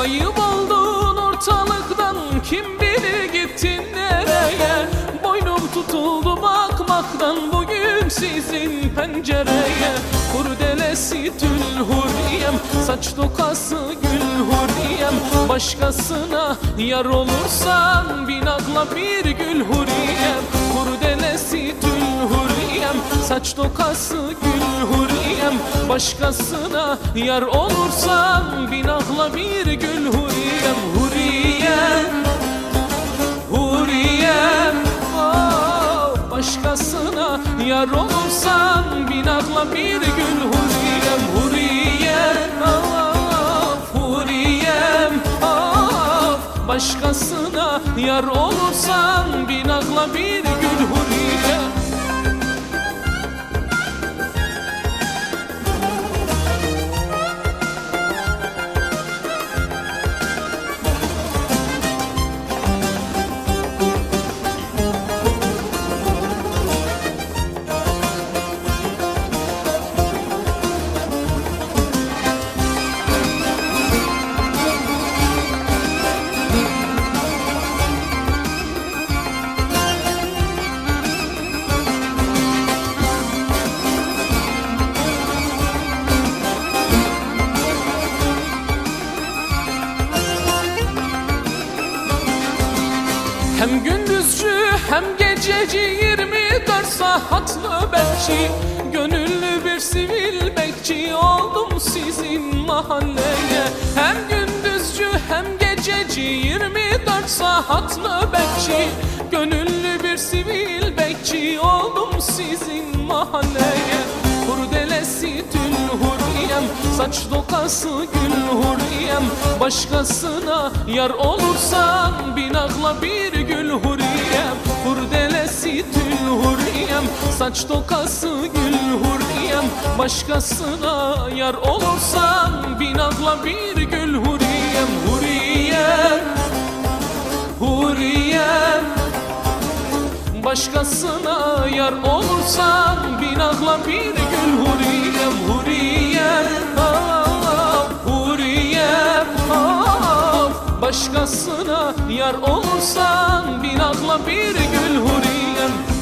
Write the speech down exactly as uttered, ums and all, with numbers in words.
Kayboldun ortalıktan, kim bilir gittin nereye? Boynum tutuldu bakmaktan bugün sizin pencereye. Kurdelesi tül hurriyem, saç dokası gül hurriyem. Başkasına yar olursan bin akla bir gül hurriyem. Kurdelesi tül hurriyem, saç dokası gül hurriyem. Başkasına yar olursan bin akla bir gül hurriyem. Hurriyem, hurriyem, oh. Başkasına yar olursan bin akla bir gül hurriyem. Hurriyem, oh, hurriyem, oh. Başkasına yar olursan bin akla bir gül hurriyem. Hem gündüzcü hem gececi yirmi dört saat nöbetçi. Gönüllü bir sivil bekçi oldum sizin mahalleye. Hem gündüzcü hem gececi yirmi dört saat nöbetçi. Gönüllü bir sivil bekçi oldum sizin mahalleye. Kurdelesi tül hurriyem, saç dokası gül hurriyem. Başkasına yar olursan bin akla bir gül hurriyem. Kurdelesi tül hurriyem, saç dokası gül hurriyem. Başkasına yar olursan bin akla bir gül hurriyem. Hurriyem, hurriyem. Başkasına yar olursan bin akla bir gül hurriyem. Hurriyem, ah, hurriyem, ah. Başkasına yar olursan bin akla bir gül hurriyem.